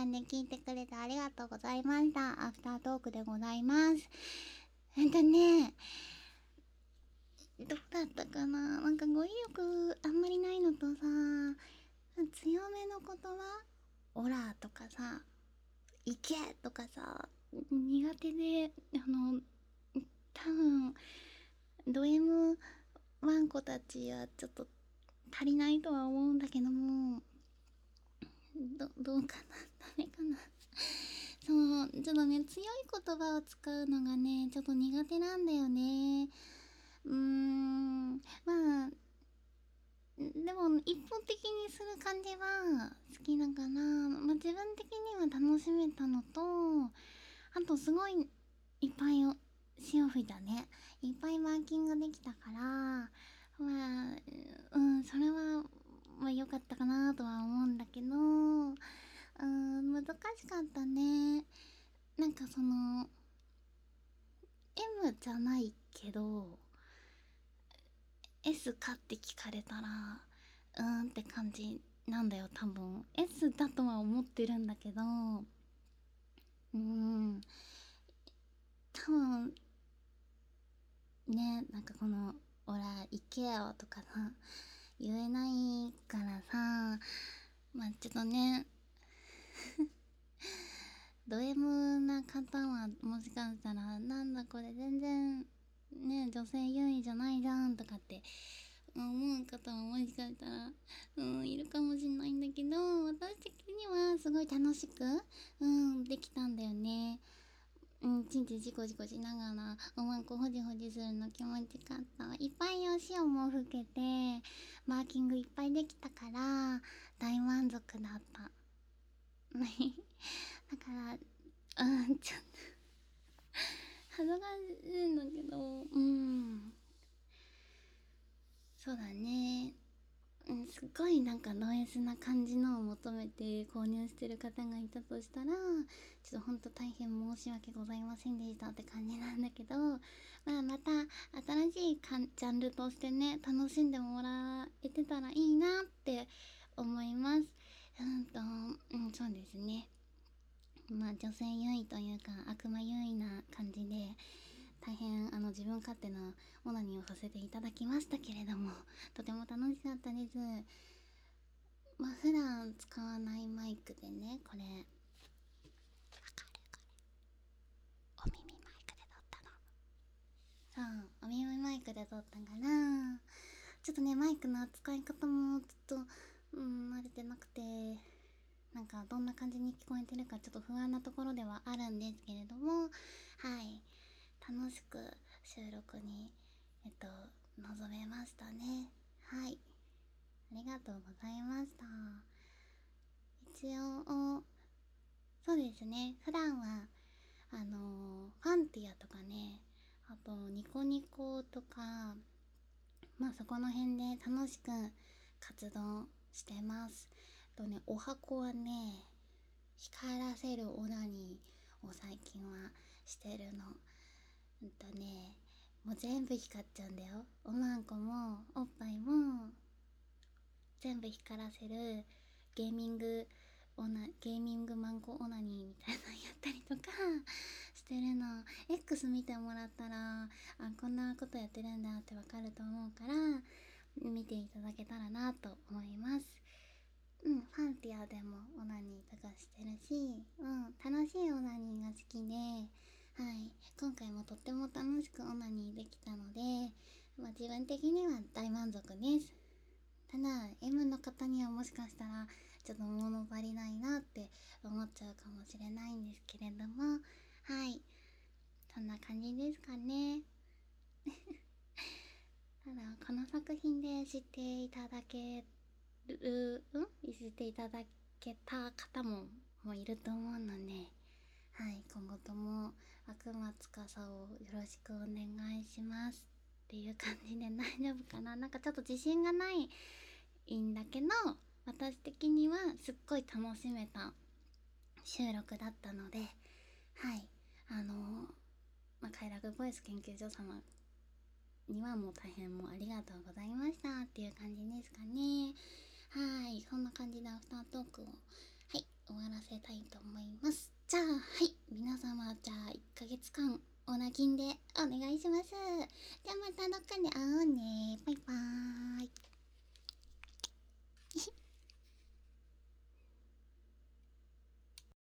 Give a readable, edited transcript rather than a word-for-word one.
まで聞いてくれてありがとうございました。アフタートークでございます。どうだったかな。なんか語彙力あんまりないのとさ、強めの言葉、オラとかさ、行けとかさ、苦手で、多分、ド M ワンコたちはちょっと足りないとは思うんだけども、どうかな。ダメかな。そう、ちょっとね、強い言葉を使うのがね、ちょっと苦手なんだよね。まあ、でも一方的にする感じは好きだから、まあ、自分的には楽しめたのと、あとすごいいっぱい潮吹いたね。いっぱいマーキングできたから、まあ、それは、まあ良かったかなとは思うんだけど、難しかったね。なんかその、M じゃないけど、S かって聞かれたらって感じなんだよ。多分 S だとは思ってるんだけど、多分ね、なんかこの「オラ行けよ」とかさ言えないからさ、まあちょっとねド M な方はもしかしたらなんだこれ全然ね女性優位じゃないじゃんとかって思う方ももしかしたら、いるかもしれないんだけど、私的にはすごい楽しく、できたんだよね。ちんちんじこじこしながら、おまんこほじほじするの気持ちかった。いっぱいお塩もふけて、マーキングいっぱいできたから、大満足だった。だから、ちょっと恥ずかしいんだけど、そうだね。すっごいなんかノイズな感じのを求めて購入してる方がいたとしたら、ちょっとほんと大変申し訳ございませんでしたって感じなんだけど、まあまた新しいジャンルとしてね、楽しんでもらえてたらいいなって思います。そうですね。まあ女性優位というか悪魔優位な感じで、大変自分勝手なオナニーをさせていただきましたけれども、とても楽しかったです。まあ普段使わないマイクでね、これお耳マイクで撮ったの。そう、お耳マイクで撮ったから、ちょっとねマイクの扱い方もちょっと慣れてなくて、なんかどんな感じに聞こえてるかちょっと不安なところではあるんですけれども、はい、楽しく収録に臨めましたね。はい、ありがとうございました。一応そうですね、普段はファンティアとかね、あとニコニコとか、まあそこの辺で楽しく活動してます。お箱はね、光らせるオナニーを最近はしてるの。もう全部光っちゃうんだよ。おまんこもおっぱいも全部光らせるゲーミングゲーミングマンコオナニーみたいなのやったりとかしてるの。 X 見てもらったらこんなことやってるんだってわかると思うから、見ていただけたらなと思います。ファンティアでもオナニーとかしてるし、楽しいオナニーが好きで、はい、今回もとっても楽しくオナニーできたので、自分的には大満足です。ただ M の方にはもしかしたらちょっと物足りないなって思っちゃうかもしれないんですけれども、はい、そんな感じですかね。ただこの作品で知っていただけ知っていただけた方もいると思うので、はい、今後とも悪魔司をよろしくお願いしますっていう感じで大丈夫かな。なんかちょっと自信がないんだけど、私的にはすっごい楽しめた収録だったので、はい、快楽ボイス研究所様にはもう大変もうありがとうございましたっていう感じですかね。はい、そんな感じでアフタートークを、 い、終わらせたいと思います。じゃあ、はい、皆様、じゃあ1ヶ月間オナキンでお願いします。じゃあまたどっかで会おうね。